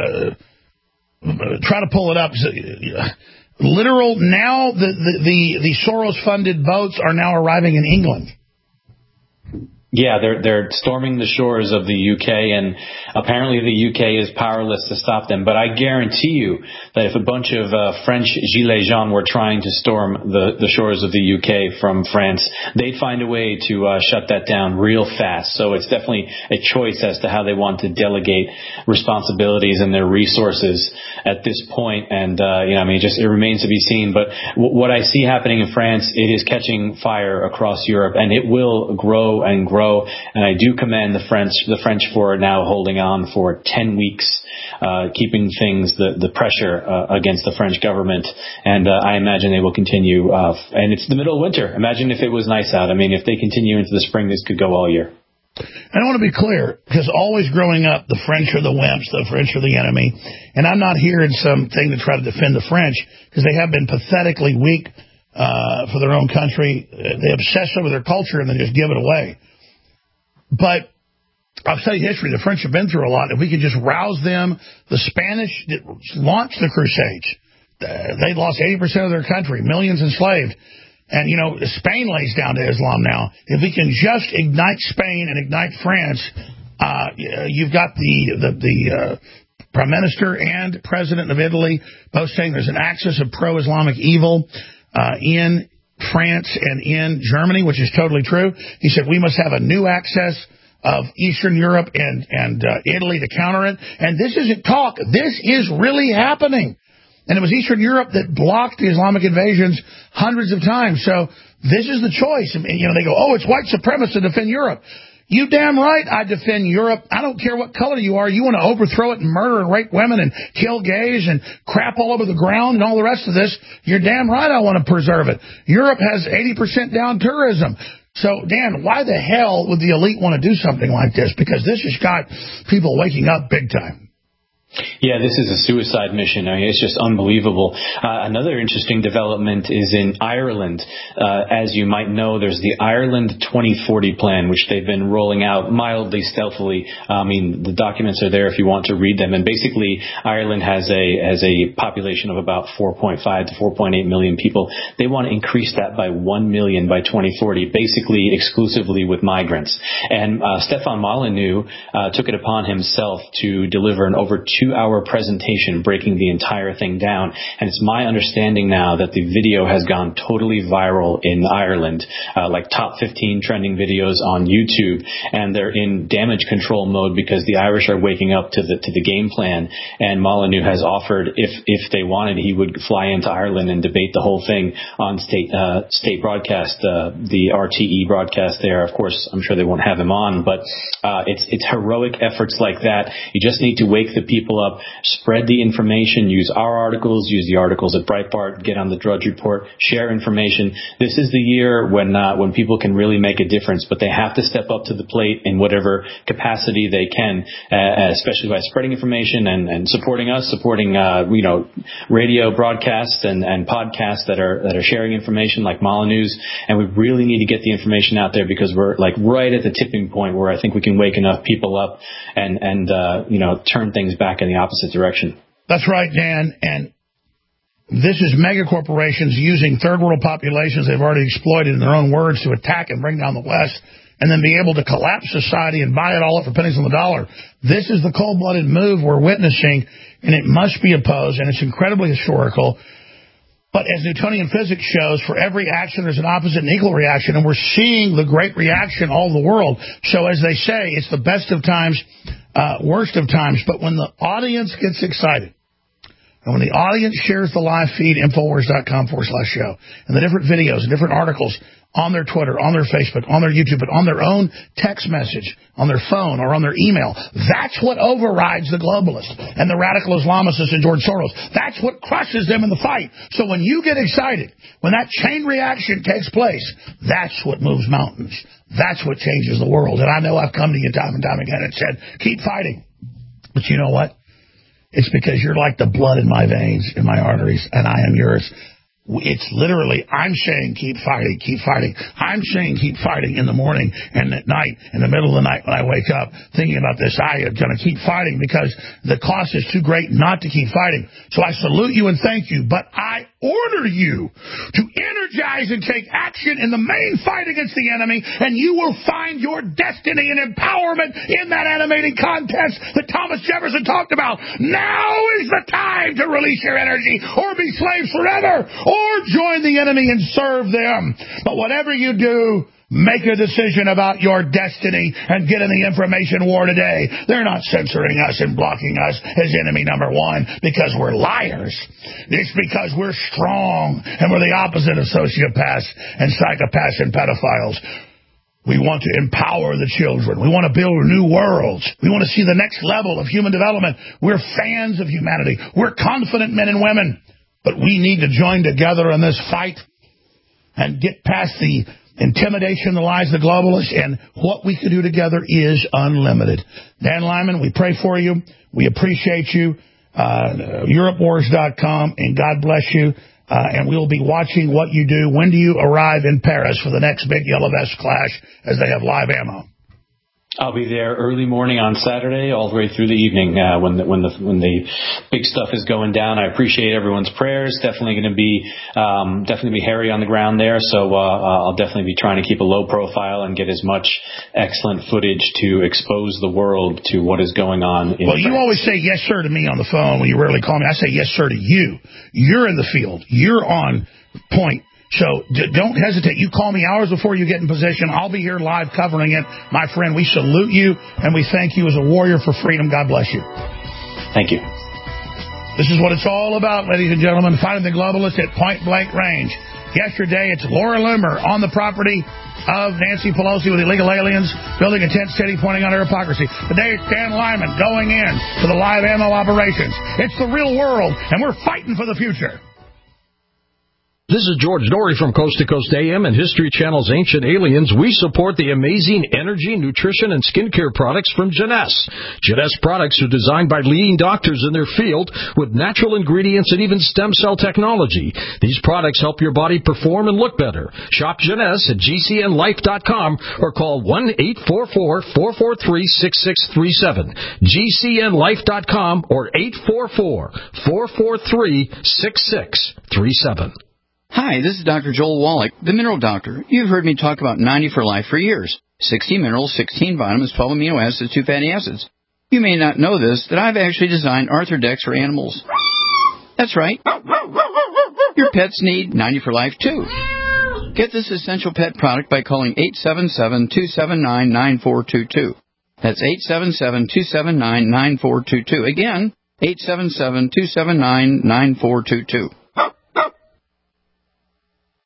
Try to pull it up. Literal, now the Soros-funded boats are now arriving in England. Yeah, they're storming the shores of the UK, and apparently the UK is powerless to stop them. But I guarantee you that if a bunch of French gilets jaunes were trying to storm the shores of the UK from France, they'd find a way to shut that down real fast. So it's definitely a choice as to how they want to delegate responsibilities and their resources at this point. And it remains to be seen. But what I see happening in France, it is catching fire across Europe, and it will grow and grow. And I do commend the French for now holding on for 10 weeks, keeping the pressure against the French government. And I imagine they will continue. And it's the middle of winter. Imagine if it was nice out. I mean, if they continue into the spring, this could go all year. And I want to be clear, because always growing up, the French are the wimps, the French are the enemy. And I'm not here in something to try to defend the French, because they have been pathetically weak for their own country. They obsess over their culture and then just give it away. But I'll tell you history. The French have been through a lot. If we could just rouse them, the Spanish launched the Crusades. They lost 80% of their country, millions enslaved. And, Spain lays down to Islam now. If we can just ignite Spain and ignite France, you've got the Prime Minister and President of Italy both saying there's an axis of pro-Islamic evil in France and in Germany, which is totally true. He said we must have a new access of Eastern Europe and Italy to counter it. And this isn't talk. This is really happening. And it was Eastern Europe that blocked the Islamic invasions hundreds of times. So this is the choice. And, they go, oh, it's white supremacist to defend Europe. You damn right I defend Europe. I don't care what color you are. You want to overthrow it and murder and rape women and kill gays and crap all over the ground and all the rest of this. You're damn right I want to preserve it. Europe has 80% down tourism. So, Dan, why the hell would the elite want to do something like this? Because this has got people waking up big time. Yeah, this is a suicide mission. I mean, it's just unbelievable. Another interesting development is in Ireland. As you might know, there's the Ireland 2040 plan, which they've been rolling out mildly stealthily. I mean, the documents are there if you want to read them. And basically, Ireland has a population of about 4.5 to 4.8 million people. They want to increase that by 1 million by 2040, basically exclusively with migrants. And Stefan Molyneux took it upon himself to deliver an over 2-hour presentation breaking the entire thing down. And it's my understanding now that the video has gone totally viral in Ireland, like top 15 trending videos on YouTube, and they're in damage control mode because the Irish are waking up to the game plan. And Molyneux has offered, if they wanted, he would fly into Ireland and debate the whole thing on state broadcast, the RTE broadcast there. Of course, I'm sure they won't have him on, but it's heroic efforts like that. You just need to wake the people up, spread the information, use our articles, use the articles at Breitbart, get on the Drudge Report, share information. This is the year when people can really make a difference, but they have to step up to the plate in whatever capacity they can, especially by spreading information and supporting us, supporting radio broadcasts and podcasts that are sharing information like Molyneux's. And we really need to get the information out there because we're like right at the tipping point where I think we can wake enough people up and turn things back in the opposite direction. That's right, Dan. And this is mega corporations using third world populations they've already exploited, in their own words, to attack and bring down the West, and then be able to collapse society and buy it all up for pennies on the dollar. This is the cold-blooded move we're witnessing, and it must be opposed, and it's incredibly historical. But as Newtonian physics shows, for every action there's an opposite and equal reaction, and we're seeing the great reaction all over the world. So as they say, it's the best of times, worst of times. But when the audience gets excited, and when the audience shares the live feed, Infowars.com/show, and the different videos and different articles on their Twitter, on their Facebook, on their YouTube, but on their own text message, on their phone or on their email, that's what overrides the globalists and the radical Islamists and George Soros. That's what crushes them in the fight. So when you get excited, when that chain reaction takes place, that's what moves mountains. That's what changes the world. And I know I've come to you time and time again and said, keep fighting. But you know what? It's because you're like the blood in my veins, in my arteries, and I am yours. It's literally, I'm saying keep fighting, keep fighting. I'm saying keep fighting in the morning and at night, in the middle of the night when I wake up, thinking about this. I am going to keep fighting because the cost is too great not to keep fighting. So I salute you and thank you, but I order you to energize and take action in the main fight against the enemy, and you will find your destiny and empowerment in that animating contest that Thomas Jefferson talked about. Now is the time to release your energy or be slaves forever, or join the enemy and serve them. But whatever you do, make a decision about your destiny and get in the information war today. They're not censoring us and blocking us as enemy number one because we're liars. It's because we're strong and we're the opposite of sociopaths and psychopaths and pedophiles. We want to empower the children. We want to build new worlds. We want to see the next level of human development. We're fans of humanity. We're confident men and women. But we need to join together in this fight and get past the intimidation, the lies of the globalists, and what we can do together is unlimited. Dan Lyman, we pray for you. We appreciate you. EuropeWars.com, and God bless you. And we'll be watching what you do. When do you arrive in Paris for the next big Yellow Vest clash as they have live ammo? I'll be there early morning on Saturday, all the way through the evening when the big stuff is going down. I appreciate everyone's prayers. Definitely going to be hairy on the ground there. So I'll definitely be trying to keep a low profile and get as much excellent footage to expose the world to what is going on. Well, you always say yes sir to me on the phone when you rarely call me. I say yes sir to you. You're in the field. You're on point. So don't hesitate. You call me hours before you get in position. I'll be here live covering it. My friend, we salute you, and we thank you as a warrior for freedom. God bless you. Thank you. This is what it's all about, ladies and gentlemen, fighting the globalists at point-blank range. Yesterday, it's Laura Loomer on the property of Nancy Pelosi with illegal aliens, building a tent city, pointing out her hypocrisy. Today, it's Dan Lyman going in for the live ammo operations. It's the real world, and we're fighting for the future. This is George Noory from Coast to Coast AM and History Channel's Ancient Aliens. We support the amazing energy, nutrition, and skincare products from Jeunesse. Jeunesse products are designed by leading doctors in their field with natural ingredients and even stem cell technology. These products help your body perform and look better. Shop Jeunesse at GCNlife.com or call 1-844-443-6637. GCNlife.com or 844-443-6637. Hi, this is Dr. Joel Wallach, the Mineral Doctor. You've heard me talk about 90 for Life for years. 60 minerals, 16 vitamins, 12 amino acids, 2 fatty acids. You may not know this, that I've actually designed Arthrodex for animals. That's right. Your pets need 90 for Life, too. Get this essential pet product by calling 877-279-9422. That's 877-279-9422. Again, 877-279-9422.